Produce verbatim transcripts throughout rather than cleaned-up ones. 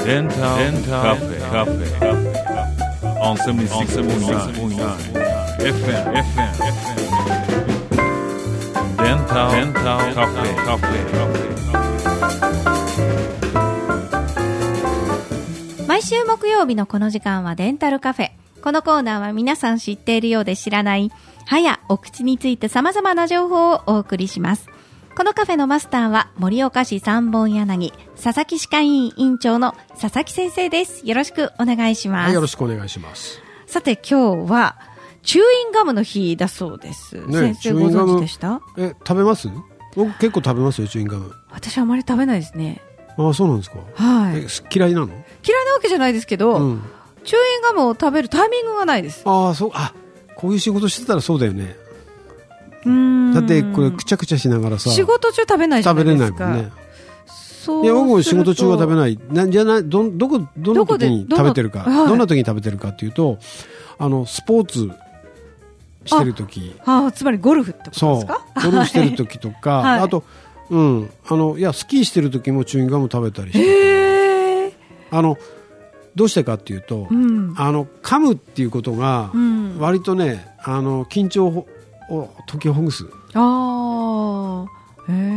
デンタルカフェカフェ on セブンティーシックスポイントナイン エフエム エフエム デンタルカフェカフェ。毎週木曜日のこの時間はデンタルカフェ。このコーナーは皆さん知っているようで知らない歯やお口について様々な情報をお送りします。このカフェのマスターは盛岡市三本柳佐々木歯科医院院長の佐々木先生です。よろしくお願いします。 はい、よろしくお願いします。 さて今日はチューインガムの日だそうです、ね、先生ご存知でした？ え食べます？僕結構食べますよ、チューインガム。 私あまり食べないですね。 ああ、そうなんですか。 はい。 え嫌いなの？ 嫌いなわけじゃないですけど、うん、チューインガムを食べるタイミングがないです。 ああ、そう。あ、こういう仕事してたらそうだよね。うーん、だってこれくちゃくちゃしながらさ、 仕事中食べないじゃないですか。食べれないもんね。そういや僕も仕事中は食べない。なんじゃない、どどこどの時に食べてるか、ど, どんな時に食べてるかっていうと、あのスポーツしてる時、 ああ、つまりゴルフってことですか？ そう、ゴルフしてる時とか、はい、あと、うん、あのいやスキーしてる時もチューインガム食べたりして、あのどうしてかっていうと、うん、あの噛むっていうことが割とね、あの緊張をを解きほぐす。あー、へー、うん、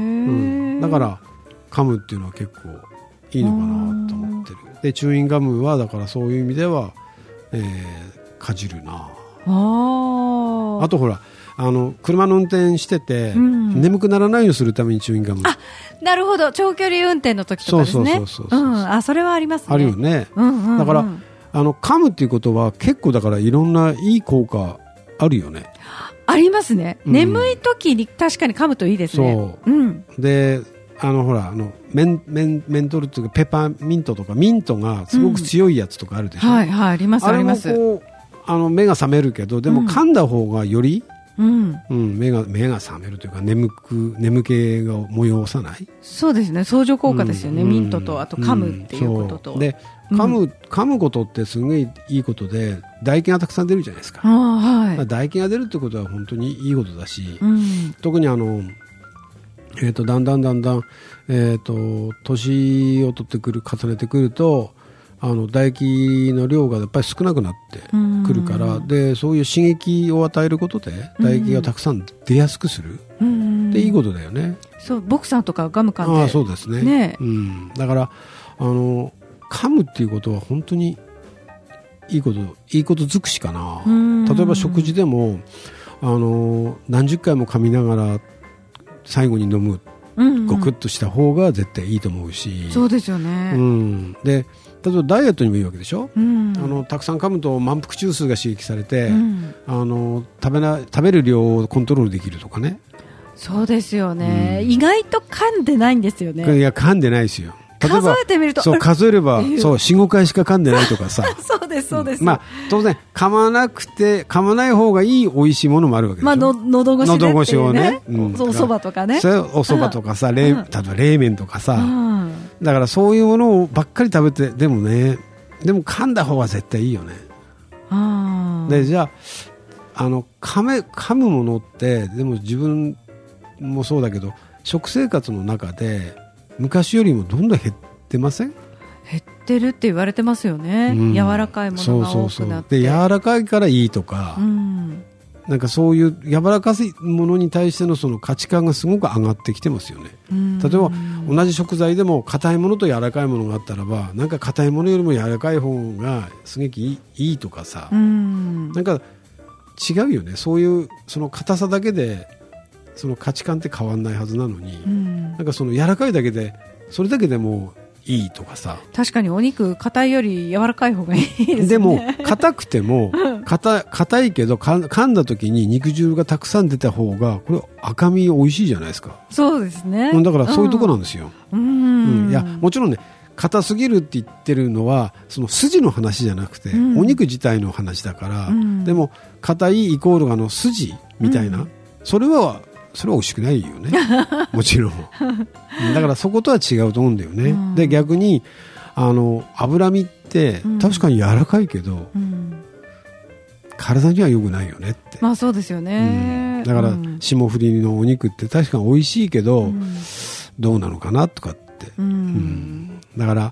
だから噛むっていうのは結構いいのかなと思ってる。でチューインガムはだからそういう意味では、えー、かじるなあ。あとほら、あの車の運転してて、うん、眠くならないようにするためにチューインガム。 あ、なるほど。長距離運転の時とかですね。そうそうそうそう、うん、あ、それはありますね。 あるよね、うんうんうん、だからあの噛むっていうことは結構だからいろんないい効果あるよね。 ありますね、うん、眠い時に確かに噛むといいですね。そう、うん、であのほらあのメンメンメントルっていうかペパーミントとかミントがすごく強いやつとかあるでしょ、うん、 はいはい、ありますあります。 あれもこうあの目が覚めるけど、でも噛んだ方がより、うんうん、目が目が覚めるというか眠く眠気が催さない。 そうですね、相乗効果ですよね、うん、ミントとあと噛むっていうことと、 うん、で噛む、うん、噛むことってすごいいいことで唾液がたくさん出るじゃないですか。あ、はい、唾液が出るってことは本当にいいことだし、うん、特にあの、えー、とだんだんだんだん、えー、と年を取ってくる重ねてくるとあの唾液の量がやっぱり少なくなってくるから、うん、でそういう刺激を与えることで唾液がたくさん出やすくする、うん、でいいことだよね。 そう、ボクサーとかガム噛んで、 あ、そうですね、ね、うん、だからあの噛むっていうことは本当にいいこといいこと尽くしかな。例えば食事でもあの何十回も噛みながら最後に飲む、うんうん、ゴクッとした方が絶対いいと思うし。 そうですよね、 うん、で例えばダイエットにもいいわけでしょ、うん、あのたくさん噛むと満腹中枢が刺激されて、うん、あの 食べな食べる量をコントロールできるとかね。 そうですよね、うん、意外と噛んでないんですよね。 いや噛んでないですよ。例えば数えてみるとそう数えればそう よん,ご 回しか噛んでないとかさそうですそうです、 うん、まあ、当然噛まなくて噛まない方がいい美味しいものもあるわけでしょ、まあ、の喉越しでっていうね、喉越しをね、 うん、 お蕎麦とかね、 それお蕎麦とかさ、うん、例えば冷麺とかさ、うん、だからそういうものをばっかり食べてでもねでも噛んだ方が絶対いいよね。あでじゃあ、 あの 噛, め噛むものってでも自分もそうだけど食生活の中で昔よりもどんどん減ってません？ 減ってるって言われてますよね、うん、柔らかいものが多くなって。そうそうそうで柔らかいからいいとか、うん、なんかそういう柔らかいものに対してのその価値観がすごく上がってきてますよね。うん、例えば同じ食材でも硬いものと柔らかいものがあったらばなんか硬いものよりも柔らかい方がすげきいい、いいとかさ、うん、なんか違うよね。そういうその硬さだけでその価値観って変わんないはずなのに、うん、なんかその柔らかいだけでそれだけでもいいとかさ。 確かにお肉硬いより柔らかい方がいいですね。 でも硬くても硬硬いけど噛んだ時に肉汁がたくさん出た方がこれ赤身美味しいじゃないですか。 そうですね。 だからそういうとこなんですよ、うんうん、いやもちろんね硬すぎるって言ってるのはその筋の話じゃなくて、うん、お肉自体の話だから、うん、でも硬いイコールあの筋みたいな、うん、それはそれは美味しくないよねもちろんだからそことは違うと思うんだよね、うん、で逆にあの脂身って確かに柔らかいけど、うん、体には良くないよねって。 まあそうですよね、 うん、だから霜降りのお肉って確かに美味しいけど、うん、どうなのかなとかって、うんうん、だから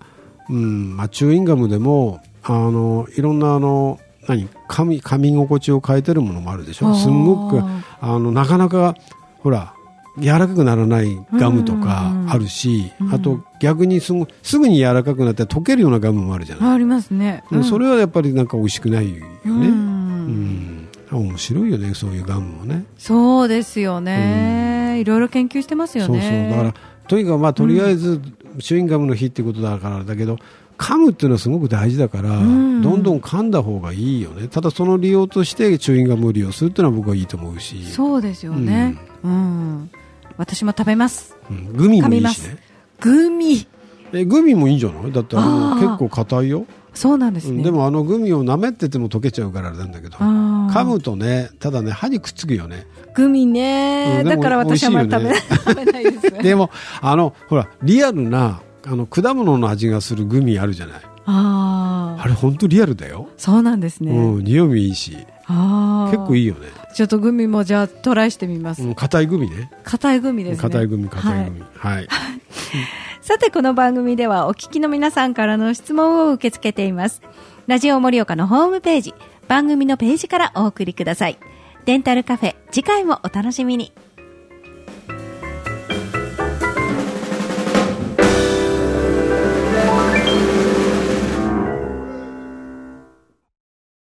うんまあ、チューインガムでもあのいろんなあの何 噛み、噛み心地を変えてるものもあるでしょ。すんごくあのなかなかほら柔らかくならないガムとかあるし、うんうんうん、あと逆にすぐ、すぐに柔らかくなって溶けるようなガムもあるじゃない。 ありますね、うん、 それはやっぱりなんか美味しくないよね、うんうん、面白いよねそういうガムもね。 そうですよね、うん、いろいろ研究してますよね。 そうそうだからとにかくまあとりあえず、うん、チューインガムの日っていうことだからだけど噛むっていうのはすごく大事だから、うん、どんどん噛んだ方がいいよね。ただその利用としてチューインガムを利用するっていうのは僕はいいと思うし。 そうですよね、うんうん、私も食べます、 うん、グミもいいしね。 グミえグミもいいんじゃない。だってあの結構硬いよ。 そうなんですね、 うん、でもあのグミを舐めてても溶けちゃうからあれなんだけど噛むとねただね歯にくっつくよねグミね、うん、だから私はまだ食べ、ね、食べないですでもあのほらリアルなあの果物の味がするグミあるじゃない。ああれ本当リアルだよ。 そうなんですね、 うん、匂いもいいしあ結構いいよね。 ちょっとグミもじゃあトライしてみます。 硬、うん、いグミね。 硬いグミですね。 硬いグミ硬いグミはい、はいさてこの番組ではお聞きの皆さんからの質問を受け付けています。ラジオ盛岡のホームページ番組のページからお送りください。デンタルカフェ次回もお楽しみに。